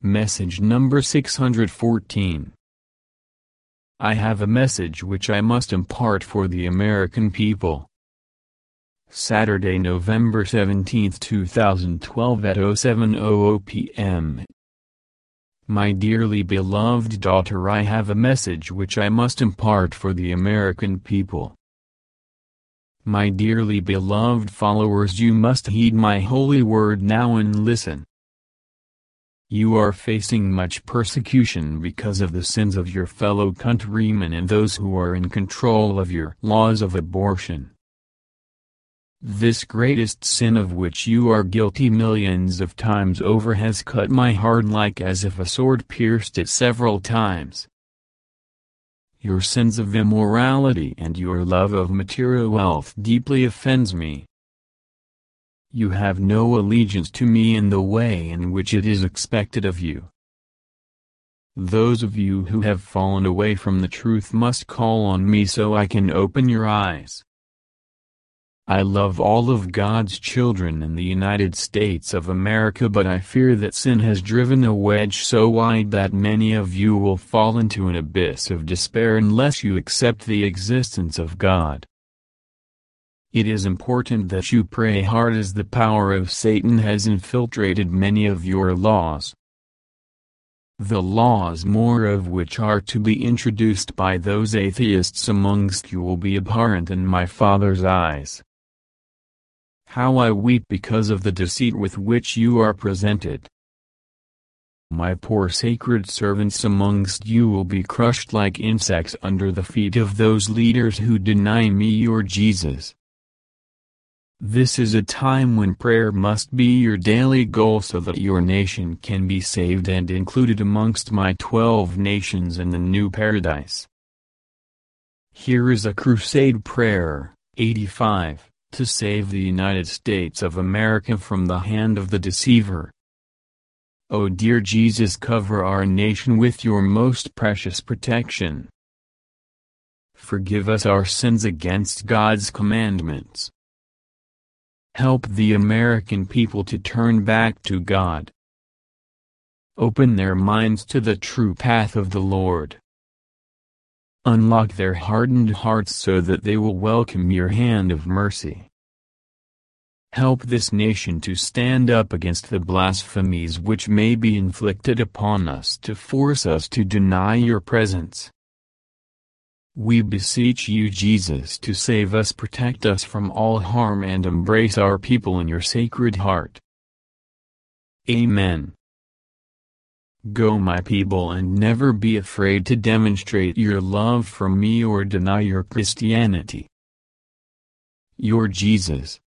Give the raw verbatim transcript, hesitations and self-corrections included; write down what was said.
Message number six hundred fourteen. I have a message which I must impart for the American people. Saturday, November seventeenth, two thousand twelve at oh seven hundred p m My dearly beloved daughter, I have a message which I must impart for the American people. My dearly beloved followers, you must heed my holy word now and listen. You are facing much persecution because of the sins of your fellow countrymen and those who are in control of your laws of abortion. This greatest sin of which you are guilty millions of times over has cut my heart like as if a sword pierced it several times. Your sins of immorality and your love of material wealth deeply offends me. You have no allegiance to me in the way in which it is expected of you. Those of you who have fallen away from the truth must call on me so I can open your eyes. I love all of God's children in the United States of America, but I fear that sin has driven a wedge so wide that many of you will fall into an abyss of despair unless you accept the existence of God. It is important that you pray hard, as the power of Satan has infiltrated many of your laws. The laws, more of which are to be introduced by those atheists amongst you, will be abhorrent in my Father's eyes. How I weep because of the deceit with which you are presented. My poor sacred servants amongst you will be crushed like insects under the feet of those leaders who deny me, your Jesus. This is a time when prayer must be your daily goal so that your nation can be saved and included amongst my twelve nations in the new paradise. Here is a crusade prayer, eighty-five, to save the United States of America from the hand of the deceiver. O dear Jesus, cover our nation with your most precious protection. Forgive us our sins against God's commandments. Help the American people to turn back to God. Open their minds to the true path of the Lord. Unlock their hardened hearts so that they will welcome your hand of mercy. Help this nation to stand up against the blasphemies which may be inflicted upon us to force us to deny your presence. We beseech you, Jesus, to save us, protect us from all harm, and embrace our people in your sacred heart. Amen. Go, my people, and never be afraid to demonstrate your love for me or deny your Christianity. Your Jesus.